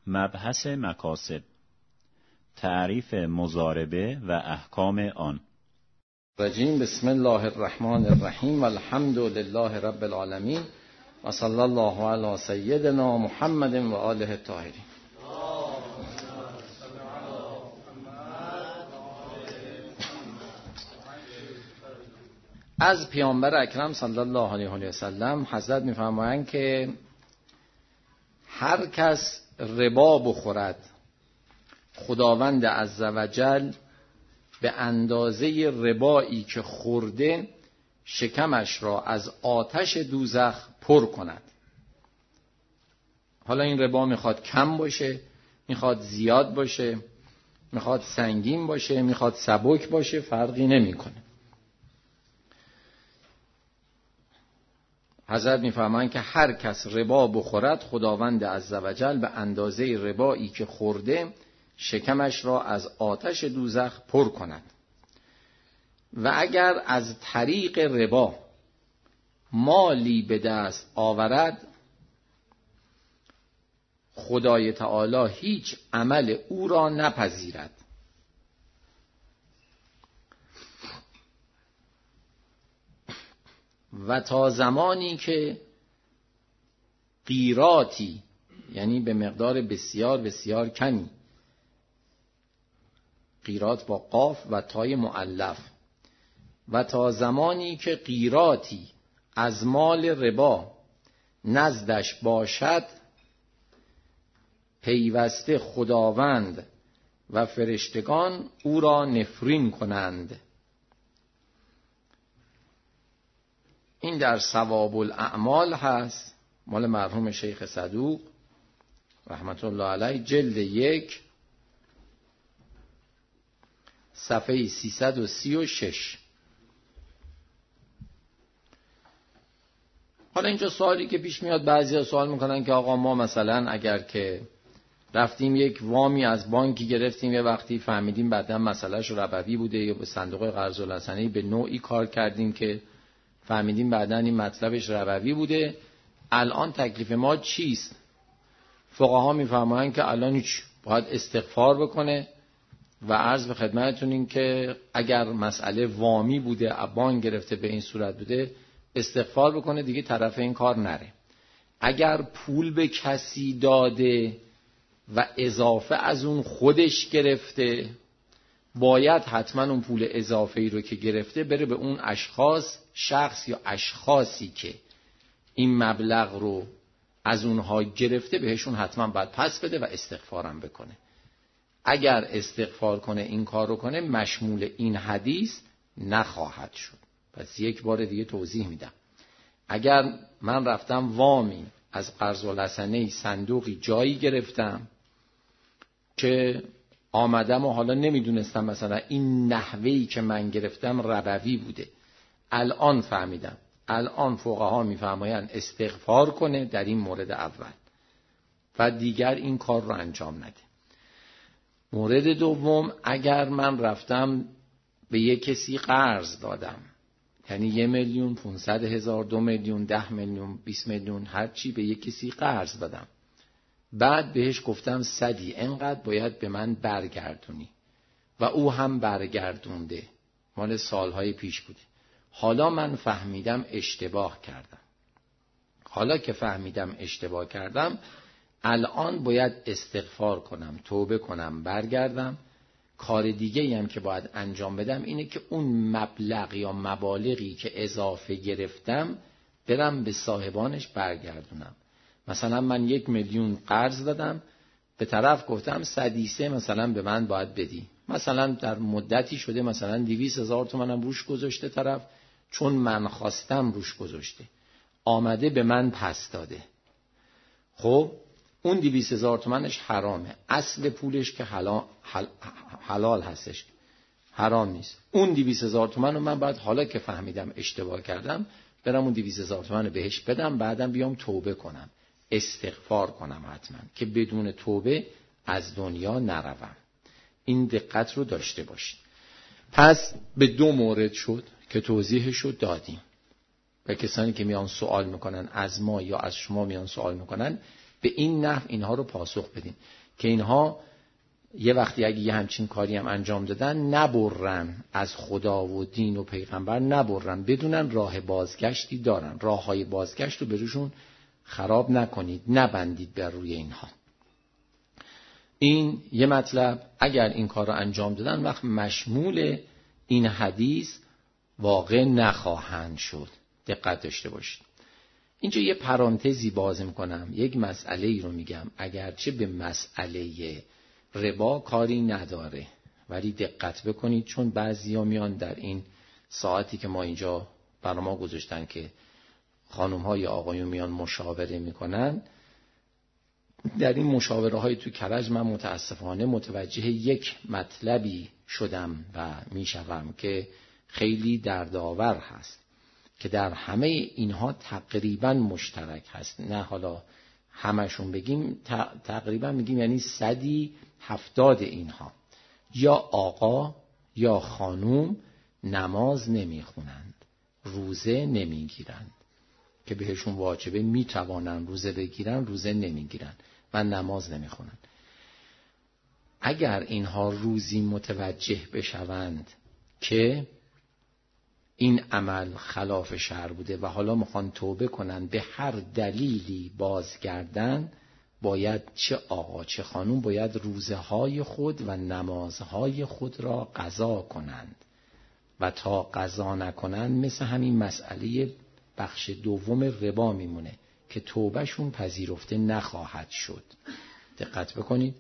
مبحث مکاسب، تعریف مضاربه و احکام آن. رجیم. بسم الله الرحمن الرحیم و الحمد لله رب العالمین و صلی الله علی سیدنا محمد و آله الطاهرین. از پیامبر اکرم صلی الله علیه و سلم حضرت می‌فرمایند که هر کس ربا بخورد، خداوند عزوجل به اندازه ربایی که خورده شکمش را از آتش دوزخ پر کند. حالا این ربا میخواد کم باشه، میخواد زیاد باشه، میخواد سنگین باشه، میخواد سبک باشه، فرقی نمیکنه. حضرت میفرمایند که هر کس ربا بخورد، خداوند عزوجل به اندازه ربایی که خورده شکمش را از آتش دوزخ پر کند. و اگر از طریق ربا مالی به دست آورد، خدای تعالی هیچ عمل او را نپذیرد. و تا زمانی که قیراطی، یعنی به مقدار بسیار بسیار کمی، قیراط با قاف و تای مؤلف، و تا زمانی که قیراطی از مال ربا نزدش باشد، پیوسته خداوند و فرشتگان او را نفرین کنند. این در ثواب الاعمال هست، مال مرحوم شیخ صدوق رحمت الله علیه، جلد 1 صفحه 336. حالا اینجا سوالی که پیش میاد، بعضیا سوال میکنن که آقا ما مثلا اگر که رفتیم یک وامی از بانکی گرفتیم، یه وقتی فهمیدیم بعدا مسئلهش ربوی بوده، یا به صندوق قرض الحسنه به نوعی کار کردیم که فهمیدیم بعدا این مطلبش ربوی بوده، الان تکلیف ما چیست؟ فقها میفرمایند که الان هیچ، باید استغفار بکنه و عرض به خدمتتون این که اگر مسئله وامی بوده، بانک گرفته به این صورت بوده، استغفار بکنه دیگه، طرف این کار نره. اگر پول به کسی داده و اضافه از اون خودش گرفته، باید حتما اون پول اضافه‌ای رو که گرفته بره به اون اشخاص، شخص یا اشخاصی که این مبلغ رو از اونها گرفته، بهشون حتما باید پس بده و استغفارم بکنه. اگر استغفار کنه، این کار رو کنه، مشمول این حدیث نخواهد شد. پس یک بار دیگه توضیح میدم. اگر من رفتم وامی از قرض الحسنه صندوقی جایی گرفتم که آمدم و حالا نمیدونستم مثلا این نحوهی که من گرفتم ربوی بوده، الان فهمیدم، الان فقها میفرمایند استغفار کنه در این مورد اول و دیگر این کار رو انجام نده. مورد دوم، اگر من رفتم به یک کسی قرض دادم، یعنی 1,500,000 2 میلیون 10 میلیون 20 میلیون هر چی به یک کسی قرض دادم، بعد بهش گفتم صدی انقدر باید به من برگردونی و او هم برگردونده، مال سالهای پیش بوده. حالا من فهمیدم اشتباه کردم. حالا که فهمیدم اشتباه کردم، الان باید استغفار کنم، توبه کنم، برگردم. کار دیگه‌ای هم که باید انجام بدم اینه که اون مبلغ یا مبالغی که اضافه گرفتم برم به صاحبانش برگردونم. مثلا من 1 میلیون قرض دادم، به طرف گفتم 103 مثلا به من باید بدی. مثلا در مدتی شده مثلا 200,000 تومنم روش گذاشته طرف، چون من خواستم روش گذاشته، آمده به من پس داده. خب اون 200,000 تومنش حرامه، اصل پولش که حلال هستش، حرام نیست. اون 200,000 تومن رو من بعد، حالا که فهمیدم اشتباه کردم، برم اون 200,000 تومن رو بهش بدم، بعدم بیام توبه کنم، استغفار کنم حتما، که بدون توبه از دنیا نروم. این دقت رو داشته باشید. پس به 2 مورد شد که توضیحش رو دادیم. و کسانی که میان سوال میکنن از ما یا از شما میان سوال میکنن، به این نحو اینها رو پاسخ بدیم که اینها یه وقتی اگه یه همچین کاری هم انجام دادن نبرن از خدا و دین و پیغمبر، نبرن، بدونن راه بازگشتی دارن، راه های بازگشت رو به روشون خراب نکنید، نبندید بر روی اینها. این یه مطلب. اگر این کار رو انجام دادن وقت مشمول این حدیث واقع نخواهند شد. دقت داشته باشید. اینجا یه پرانتزی باز میکنم، یک مسئله ای رو میگم، اگرچه به مسئله ربا کاری نداره، ولی دقت بکنید چون بعضیا میان در این ساعتی که ما اینجا برای ما گذاشتن که خانم ها یا آقایون میان مشاوره میکنن، در این مشاوره های تو کرج من متاسفانه متوجه یک مطلبی شدم و میشوم که خیلی دردآور هست که در همه اینها تقریبا مشترک هست. نه حالا همشون بگیم، تقریبا میگیم یعنی 170 اینها یا آقا یا خانوم نماز نمیخونند، روزه نمیگیرند که بهشون واجبه، میتوانن روزه بگیرن، روزه نمیگیرن و نماز نمیخونن. اگر اینها روزی متوجه بشوند که این عمل خلاف شرع بوده و حالا میخوان توبه کنن، به هر دلیلی بازگردن، باید چه آقا چه خانوم باید روزه های خود و نمازهای خود را قضا کنند و تا قضا نکنند مثل همین مسئله بخش دوم ربا میمونه که توبهشون پذیرفته نخواهد شد. دقت بکنید.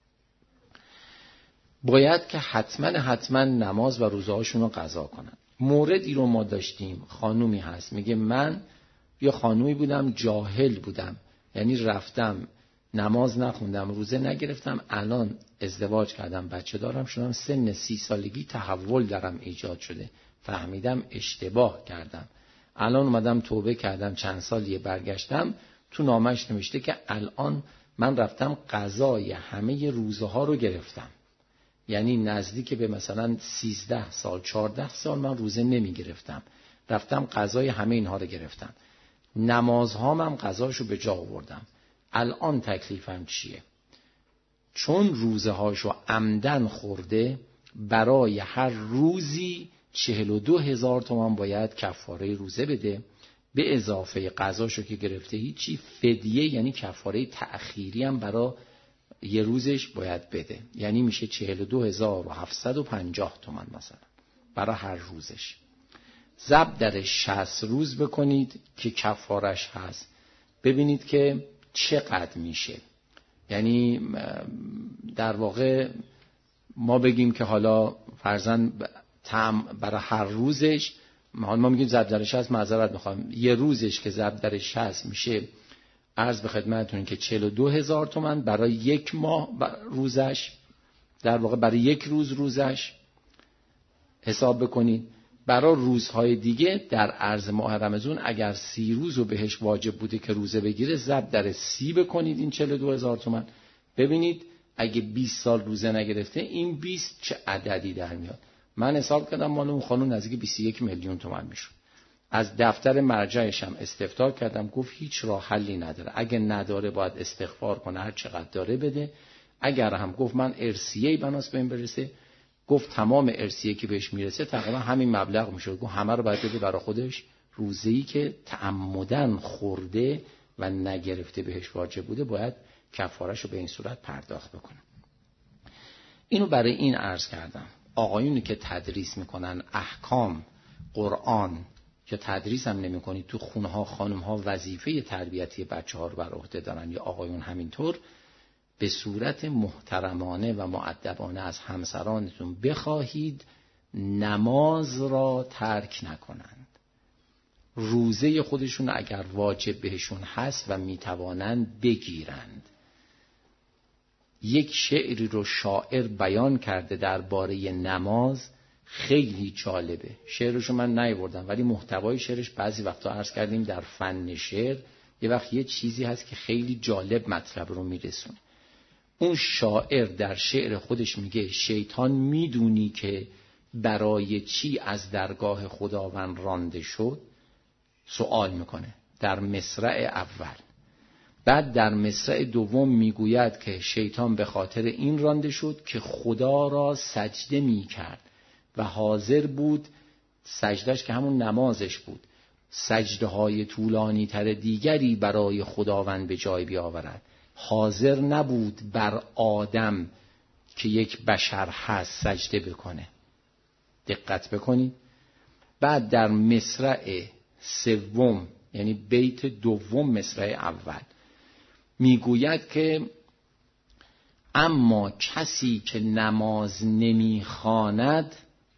باید که حتما نماز و روزه هاشون رو قضا کنن. موردی رو ما داشتیم، خانومی هست میگه من یا خانومی بودم جاهل بودم، یعنی رفتم نماز نخوندم، روزه نگرفتم، الان ازدواج کردم، بچه دارم شدم، سن 30 سالگی تحول درم ایجاد شده، فهمیدم اشتباه کردم، الان اومدم توبه کردم، چند سالیه برگشتم، تو نامش نوشته که الان من رفتم قضای همه روزه ها رو گرفتم، یعنی نزدیک به مثلا 13 سال 14 سال من روزه نمی گرفتم، رفتم قضای همه اینها رو گرفتم، نمازهام هم قضاشو به جا آوردم، الان تکلیفم چیه؟ چون روزه هاشو عمدن خورده، برای هر روزی 42,000 تومان باید کفاره روزه بده، به اضافه قضاشو که گرفته هیچی، فدیه یعنی کفاره تأخیری هم برای یه روزش باید بده، یعنی میشه 42,750 تومان مثلا برای هر روزش. ضرب در 60 روز بکنید که کفارش هست، ببینید که چقدر میشه. یعنی در واقع ما بگیم که حالا فرضاً برای هر روزش، ما میگیم ضرب در 60، معذرت میخوام، یه روزش که ضرب در 60 میشه، عرض به خدمتتون که 42,000 تومان برای یک ماه روزش، در واقع برای یک روز روزش حساب بکنید. برای روزهای دیگه در عرض ماه رمضان اگر 30 روز رو بهش واجب بوده که روزه بگیره، ضرب در 30 بکنید این 42,000 تومان، ببینید اگه 20 سال روزه نگرفته این 20 چه عددی در میاد. من حساب کردم مال اون خانم نزدیک 21 میلیون تومان میشه. از دفتر مرجعش هم استفسار کردم، گفت هیچ راه حلی نداره، اگه نداره باید استغفار کنه، هر چقدر داره بده، اگر هم گفت من ارثیه‌ای بناس بهم برسه، گفت تمام ارثیه که بهش میرسه تقریبا همین مبلغ میشه، گفت همه رو باید بده برای خودش، روزه‌ای که تعمدن خورده و نگرفته بهش واجب بوده باید کفاره‌شو به این صورت پرداخت بکنه. اینو برای این عرض کردم آقایونی که تدریس میکنن احکام قرآن که تدریس هم نمی کنید، تو خونه ها خانم ها وظیفه تربیتی بچه ها رو بر عهده دارن، یا آقایون همینطور، به صورت محترمانه و مؤدبانه از همسرانتون بخواهید نماز را ترک نکنند، روزه خودشون اگر واجب بهشون هست و میتوانند بگیرند. یک شعری رو شاعر بیان کرده درباره نماز، خیلی جالبه، شعرشو من نیاوردم ولی محتوای شعرش بعضی وقتا عرض کردیم در فن شعر یه وقت یه چیزی هست که خیلی جالب مطلب رو میرسونه. اون شاعر در شعر خودش میگه شیطان میدونی که برای چی از درگاه خداوند رانده شد؟ سوال میکنه در مصرع اول. بعد در مصرع دوم میگوید که شیطان به خاطر این رانده شد که خدا را سجده میکرد و حاضر بود، سجدهش که همون نمازش بود، سجده های طولانی تر دیگری برای خداوند به جای بیاورد. حاضر نبود بر آدم که یک بشر هست سجده بکنه. دقت بکنید. بعد در مصرع سوم، یعنی بیت دوم مصرع اول، میگوید که اما کسی که نماز نمیخواند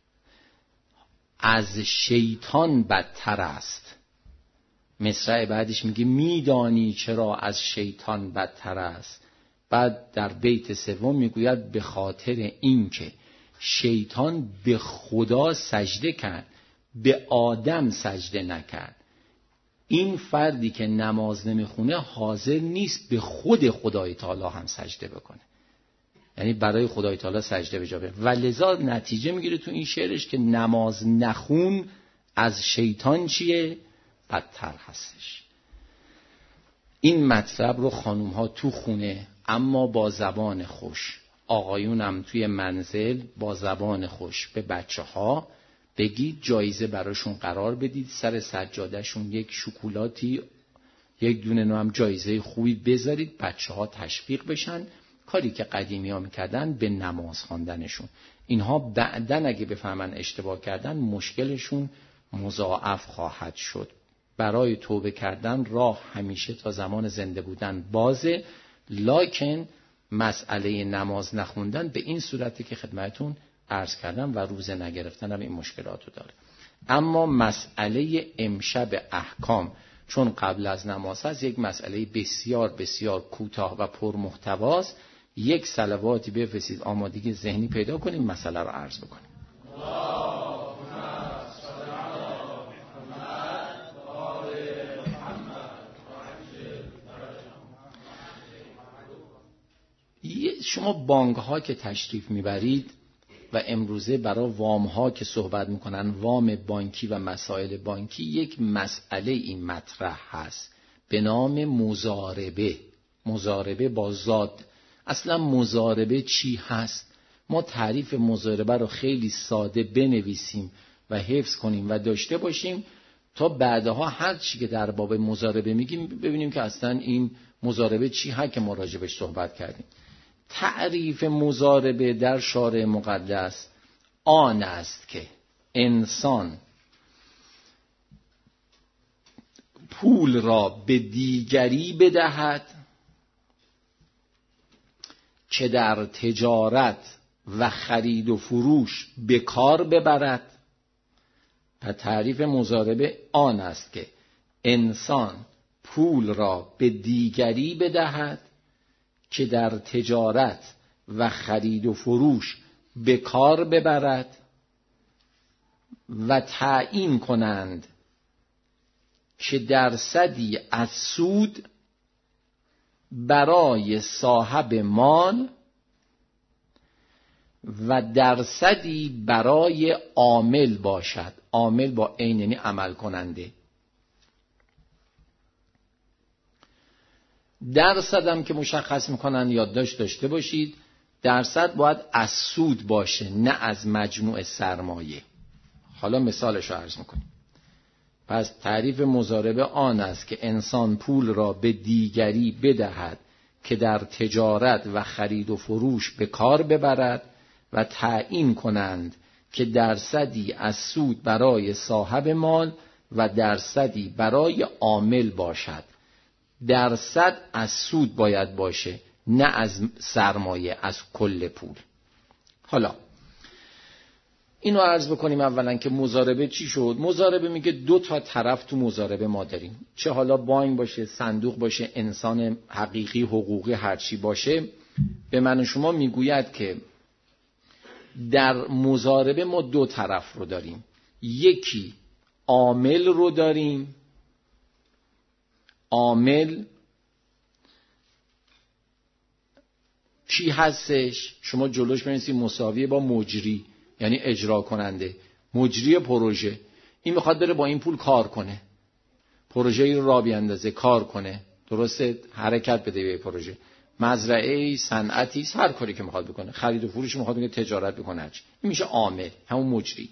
از شیطان بدتر است. مصرع بعدش میگه میدانی چرا از شیطان بدتر است. بعد در بیت سوم میگوید به خاطر اینکه شیطان به خدا سجده کرد، به آدم سجده نکرد. این فردی که نماز نمیخونه حاضر نیست به خود خدای تعالی هم سجده بکنه، یعنی برای خدای تعالی سجده به جا بیاره. و لذا نتیجه میگیره تو این شعرش که نماز نخون از شیطان چیه؟ بدتر هستش. این مطلب رو خانوم ها تو خونه اما با زبان خوش، آقایونم توی منزل با زبان خوش به بچه ها بگید، جایزه براشون قرار بدید، سر سجادهشون یک شکلاتی، یک دونه نوع جایزه خوبی بذارید، بچه ها تشویق بشن، کاری که قدیمی ها میکردن به نماز خواندنشون. اینها بعدن اگه بفهمن اشتباه کردن مشکلشون مضاعف خواهد شد. برای توبه کردن راه همیشه تا زمان زنده بودن بازه، لکن مسئله نماز نخوندن به این صورتی که خدمتون عرض کردم و روزه نگرفتن هم این مشکلاتو داره. اما مسئله امشب احکام چون قبل از نماز هست، یک مسئله بسیار بسیار کوتاه و پرمحتواست. یک صلواتی بفرستید آمادگی ذهنی پیدا کنیم مسئله رو عرض بکنیم. شما بانک ها که تشریف میبرید و امروزه برای وام ها که صحبت میکنن، وام بانکی و مسائل بانکی، یک مسئله این مطرح هست به نام مضاربه. مضاربه با زاد. اصلا مضاربه چی هست؟ ما تعریف مضاربه رو خیلی ساده بنویسیم و حفظ کنیم و داشته باشیم تا بعدها هر چی که در باب مضاربه میگیم ببینیم که اصلا این مضاربه چی هست که ما راجبش صحبت کردیم. تعریف مضاربه در شارع مقدس آن است که انسان پول را به دیگری بدهد که در تجارت و خرید و فروش به کار ببرد. و تعریف مضاربه آن است که انسان پول را به دیگری بدهد که در تجارت و خرید و فروش به کار ببرد و تعیین کنند که درصدی از سود برای صاحب مال و درصدی برای عامل باشد. عامل با عین یعنی عمل کننده. درصد هم که مشخص میکنن یادداشت داشته باشید، درصد باید از سود باشه نه از مجموع سرمایه. حالا مثالش رو عرض میکنیم. پس تعریف مضاربه آن است که انسان پول را به دیگری بدهد که در تجارت و خرید و فروش به کار ببرد و تعیین کنند که درصدی از سود برای صاحب مال و درصدی برای عامل باشد. درصد از سود باید باشه نه از سرمایه، از کل پول. حالا اینو عرض بکنیم اولا که مضاربه چی شد. مضاربه میگه دو تا طرف تو مضاربه ما داریم، چه حالا بانک باشه، صندوق باشه، انسان حقیقی، حقوقی، هرچی باشه. به من و شما میگوید که در مضاربه ما دو طرف رو داریم. یکی عامل رو داریم. عامل چی هستش؟ شما جلوش بنویسید مساویه با مجری، یعنی اجرا کننده، مجری پروژه. این میخواد بره با این پول کار کنه، پروژه‌ای رو راه بیندازه، کار کنه، درسته، حرکت بده به پروژه، مزرعه، صنعتی، هر کاری که میخواد بکنه، خرید و فروش میخواد بکنه، تجارت بکنه، این میشه عامل، همون مجری.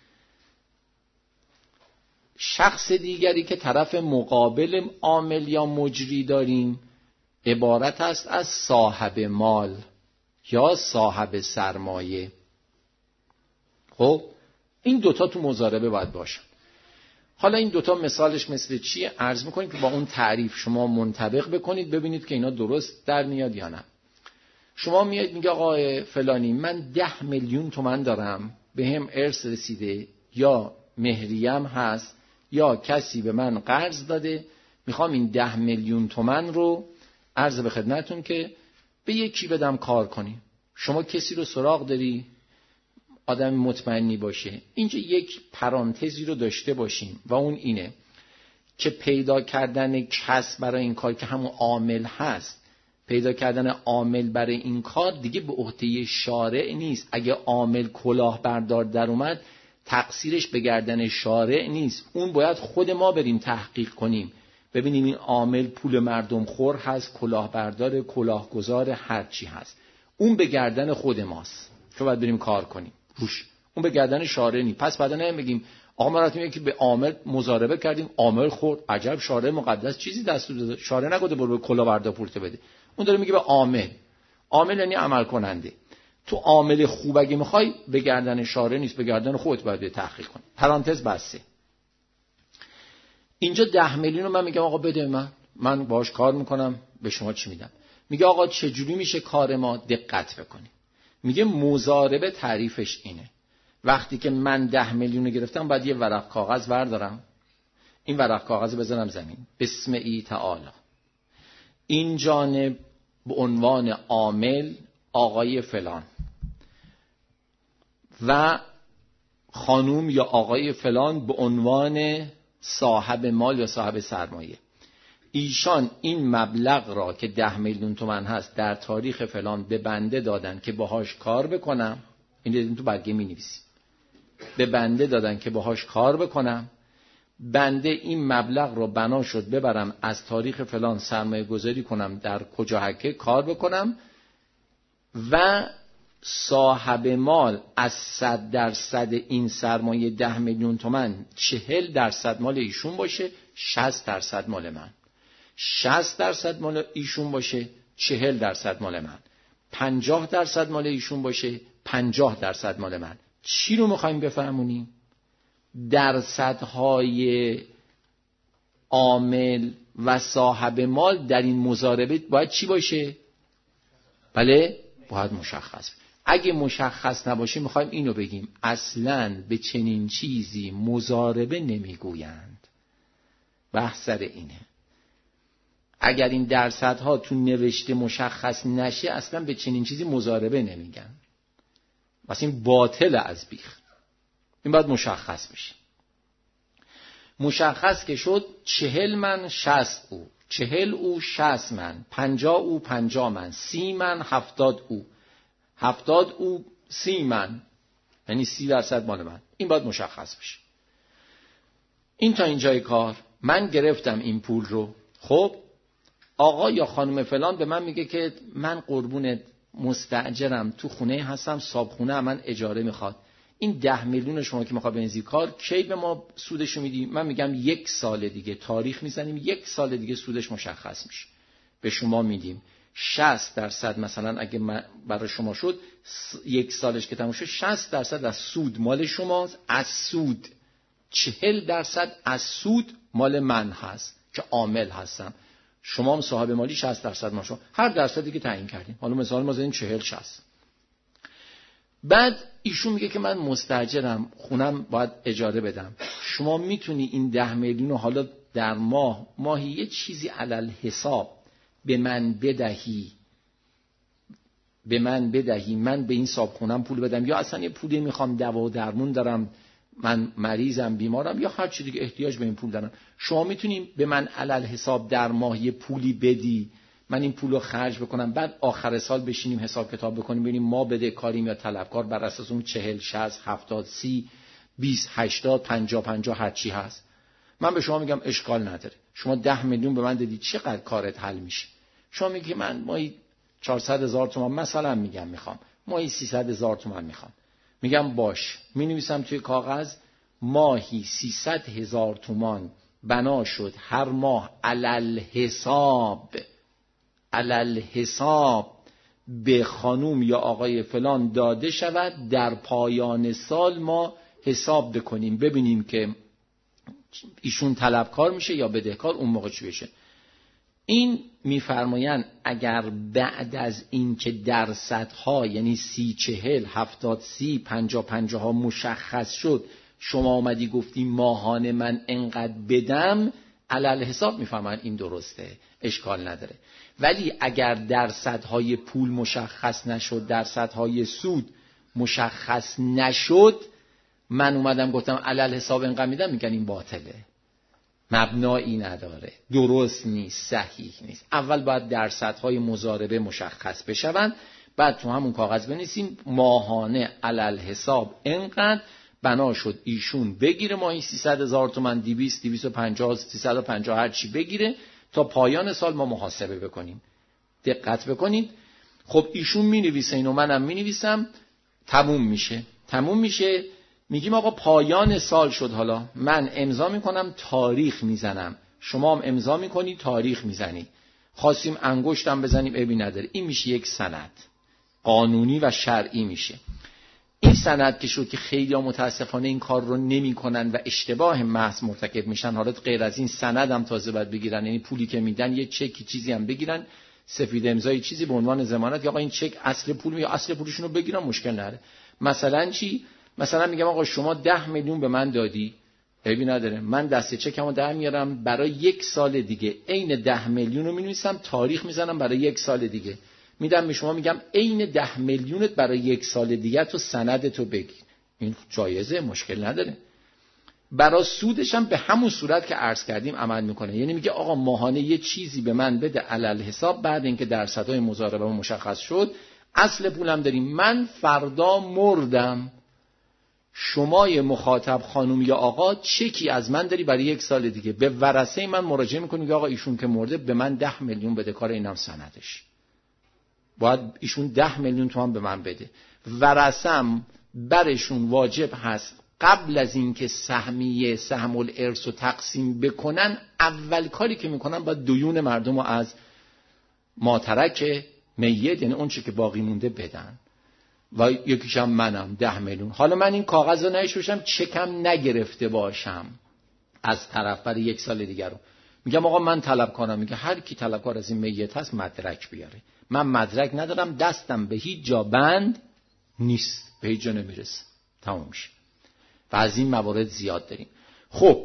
شخص دیگری که طرف مقابل عامل یا مجری داریم عبارت است از صاحب مال یا صاحب سرمایه. خب این دوتا تو مضاربه باید باشن. حالا این دوتا مثالش مثل چیه؟ عرض میکنیم که با اون تعریف شما منطبق بکنید ببینید که اینا درست در میاد یا نه. شما میاد میگه آقای فلانی من 10 میلیون تومان دارم، به هم ارث رسیده یا مهریم هست یا کسی به من قرض داده، میخوام این 10 میلیون تومان رو عرض به خدمتون که به یکی بدم کار کنی. شما کسی رو سراغ داری؟ آدم مطمئنی باشه. اینجا یک پرانتزی رو داشته باشیم و اون اینه که پیدا کردن کس برای این کار که همون عامل هست، پیدا کردن عامل برای این کار دیگه به عهده شارع نیست. اگه عامل کلاهبردار در اومد تقصیرش به گردن شارع نیست، اون باید خود ما بریم تحقیق کنیم ببینیم این عامل پول مردم خور هست، کلاهبردار، کلاهگذار، هر چی هست، اون به گردن خود ماست که باید بریم کار کنیم روش، اون به گردن شارع نیست. پس بعدا نمیگیم آقا ما رفتیم که به عامل مضاربه کردیم، عامل خورد، عجب شارع مقدس چیزی دستور داده، شارع نگفته برو به کلاهبردار پول بده، اون داره میگه به عامل. عامل یعنی عمل کننده. تو عامل خوب اگه میخوای به گردن شارع نیست، به گردن خودت باید تحقیق کنی. پرانتز بسته. اینجا 10 میلیون رو من میگم آقا بده من باهاش کار میکنم، به شما چی میدم؟ میگه آقا چجوری میشه کار ما؟ دقت بکنی. میگه مضاربه تعریفش اینه، وقتی که من 10 میلیون رو گرفتم باید یه ورق کاغذ بردارم، این ورق کاغذ رو بزنم زمین، بسم ای تعالی، این جانب به عنوان عامل آقای فلان و خانوم یا آقای فلان به عنوان صاحب مال یا صاحب سرمایه، ایشان این مبلغ را که 10 میلیون تومان هست در تاریخ فلان به بنده دادن که باهاش کار بکنم، این دیدیم تو برگه می نویسیم، به بنده دادن که باهاش کار بکنم، بنده این مبلغ رو بنا شد ببرم از تاریخ فلان سرمایه گذاری کنم در کجا حکه کار بکنم و صاحب مال از 100% این سرمایه 10 میلیون تومان 40% مال ایشون باشه، 60% مال من، 60% مال ایشون باشه، 40% مال من، 50% مال ایشون باشه، 50% مال من. چی رو میخوایم بفهمونیم؟ درصدهای عامل و صاحب مال در این مضاربه باید چی باشه؟ بله باید مشخص. اگه مشخص نباشه میخوایم اینو بگیم اصلاً به چنین چیزی مضاربه نمیگویند. بحث سر اینه. اگر این درصدها تو نوشته مشخص نشه اصلاً به چنین چیزی مضاربه نمیگن. واسه این باطل از بیخ. این باید مشخص بشه. مشخص که شد 40 من 60 او، 40 او 60 من، 50 او 50 من، 30 من 70 او، 70 او 30 من، یعنی 30% مال من. این باید مشخص بشه. این تا اینجای کار من گرفتم این پول رو. خب آقا یا خانم فلان به من میگه که من قربونت مستاجرم، تو خونه هستم، صابخونه من اجاره میخواد، این 10 میلیون شما که میخواد بنزی کار کی به ما سودشو میدی؟ من میگم 1 سال دیگه تاریخ میزنیم، 1 سال دیگه سودش مشخص میشه، به شما میدیم 60% مثلا اگه برای شما شد 1 سالش که تموم شد 60% از سود مال شماست، از سود 40% از سود مال من هست که عامل هستم، شما هم صاحب مالی 60% ما شما، هر درصدی که تعیین کردیم، حالا مثلا ما زدیم 40-60. بعد ایشون میگه که من مستاجرم، خونم باید اجاره بدم، شما میتونی این 10 میلیون رو حالا در ماهی یه چیزی علل حساب به من بدهی، من به این صابخونم پول بدم، یا اصلا یه پولی میخوام دوا و درمون دارم، من مریضم بیمارم، یا هر چی دیگه احتیاج به این پول دارم، شما میتونیم به من علل حساب در ماه یه پولی بدی، من این پول رو خرج بکنم، بعد آخر سال بشینیم حساب کتاب بکنیم ببینیم ما بده کاریم یا طلبکار، بر اساس اون 40 60 70 30 20 80 50 50 هر چی هست. من به شما میگم اشکال نداره، شما 10 میلیون به من دادی، چقدر کارت حل میشه؟ شما میگی من ماهی 400,000 تومان مثلا میگم میخوام، ماهی 300,000 تومان میخوام. میگم باش، مینویسم توی کاغذ ماهی 300,000 تومان بنا شد هر ماه علل حساب به خانوم یا آقای فلان داده شود، در پایان سال ما حساب بکنیم ببینیم که ایشون طلبکار میشه یا بدهکار، اون موقع چی بشه. این میفرمایند اگر بعد از این که درصدها یعنی 30-40 70-30 50-50 ها مشخص شد، شما اومدی گفتی ماهانه من انقدر بدم، علل حساب میفهمن این درسته، اشکال نداره. ولی اگر درصدهای پول مشخص نشد، درصدهای سود مشخص نشد، من اومدم گفتم علل حساب انقدر میدم، میگن این باطله، مبنایی نداره، درست نیست، صحیح نیست. اول باید درصدهای مضاربه مشخص بشوند، بعد تو همون کاغذ بنویسیم ماهانه علل حساب انقدر بنا شد ایشون بگیره ماهی 300,000 تومان، 200 250 350 هر چی بگیره، تا پایان سال ما محاسبه بکنیم. دقت بکنید. خب ایشون مینویسه اینو، منم مینویسم، تموم میشه. میگیم آقا پایان سال شد، حالا من امضا میکنم تاریخ میزنم، شما هم امضا میکنی تاریخ میزنی، خواستیم انگشتم بزنیم عیبی نداره. این میشه یک سند قانونی و شرعی میشه. این سند که شد که خیلی ها متاسفانه این کار رو نمی کنن و اشتباه محض مرتکب میشن. حالا غیر از این سند هم تازه باید بگیرن، یعنی پولی که میدن یه چکی چیزی هم بگیرن، سفید امضای چیزی به عنوان ضمانت، یا آقا این چک اصل پول یا اصل پولشون رو بگیرن، مشکل نداره. مثلا چی؟ مثلا میگم آقا شما 10 میلیون به من دادی، عیبی نداره، من دست چکمو در میارم برای 1 سال دیگه، عین 10 میلیون رو مینویسم تاریخ میزنم برای 1 سال دیگه، میدم به شما، میگم عین 10 میلیونت برای 1 سال دیگه تو سندتو بگیر. این جایزه، مشکل نداره. برای سودش هم به همون صورت که عرض کردیم عمل میکنه، یعنی میگه آقا ماهانه یه چیزی به من بده علل حساب، بعد اینکه درصدهای مضاربه مشخص شد اصل پولم داریم، من فردا مردم، شمای مخاطب خانم یا آقا چکی از من داری برای 1 سال دیگه، به ورثه من مراجعه میکنی که آقا ایشون که مرده به من 10 میلیون بده، کار اینم سندش، باید ایشون 10 میلیون تومان به من بده. ورثم برشون واجب هست قبل از اینکه سهم الارث رو تقسیم بکنن، اول کاری که میکنن باید دیون مردم رو از ماترک میت، یعنی اون چی که باقی مونده بدن، و یکیشم منم 10 میلیون. حالا من این کاغذ رو نشوشم، چکم نگرفته باشم از طرف برای 1 سال دیگر رو، میگم آقا من طلبکارم، میگه هر کی طلبکار از این میت هست مدرک بیاره. من مدرک ندارم، دستم به هیچ جا بند نیست، به هیچ جا نمیرسه، تموم میشه. و از این موارد زیاد داریم. خب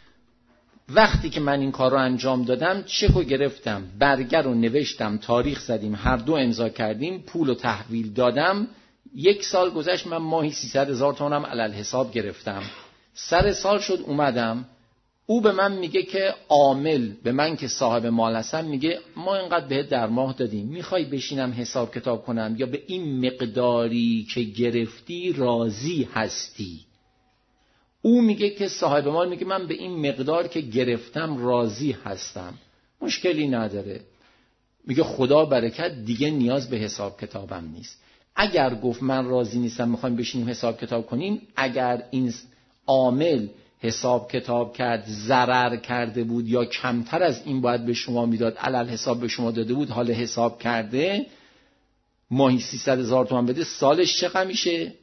وقتی که من این کار رو انجام دادم، چکو گرفتم، برگر رو نوشتم، تاریخ زدیم، هر دو امضا کردیم، پول رو تحویل دادم، 1 سال گذشت، من ماهی 300,000 تومانم علل حساب گرفتم. سر سال شد اومدم، او به من میگه که عامل به من که صاحب مال هستم میگه ما اینقدر بهت در ماه دادیم، میخوای بشینم حساب کتاب کنم یا به این مقداری که گرفتی راضی هستی؟ او میگه که صاحب مال میگه من به این مقدار که گرفتم راضی هستم، مشکلی نداره. میگه خدا برکت، دیگه نیاز به حساب کتابم نیست. اگر گفت من راضی نیستم میخوایم بشینیم حساب کتاب کنیم، اگر این عامل حساب کتاب کرد ضرر کرده بود یا کمتر از این باید به شما میداد، علل حساب به شما داده بود، حال حساب کرده ماهی 300,000 تومان بده، سالش چقدر میشه؟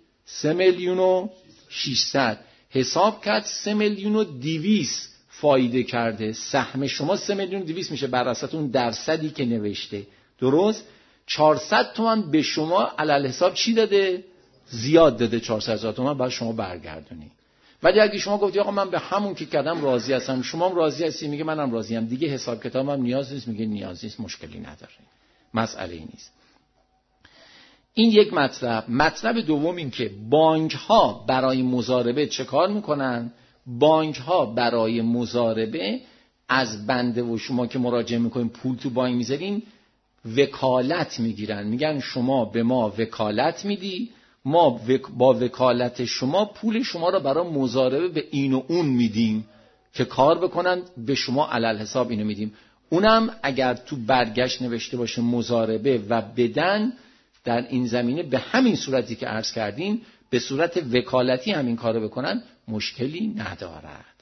3,600,000. حساب کرد 3,200,000 فایده کرده، سهم شما 3,200,000 میشه بر اساس اون درصدی که نوشته، درست؟ 400 تومان به شما علل حساب چی داده؟ زیاد داده، 400,000 تومان باید شما برگردونی. ولی اگه شما گفتی آقا من به همون که کردم راضی هستم، شما هم راضی هستی، میگه منم راضیم، دیگه حساب کتابم نیاز نیست، میگه نیاز نیست، مشکلی نداره، مسئله ای نیست. این یک مطلب. مطلب دوم این که بانک ها برای مضاربه چه کار میکنن؟ بانک ها برای مضاربه از بنده و شما که مراجعه میکنین پول تو بانک میذارین وکالت میگیرن، میگن شما به ما وکالت میدی، ما با وکالت شما پول شما رو برای مضاربه به این و اون میدیم که کار بکنن، به شما علل حساب اینو میدیم. اونم اگر تو برگشت نوشته باشه مضاربه و بدن، در این زمینه به همین صورتی که عرض کردیم به صورت وکالتی همین کارو بکنن مشکلی ندارد.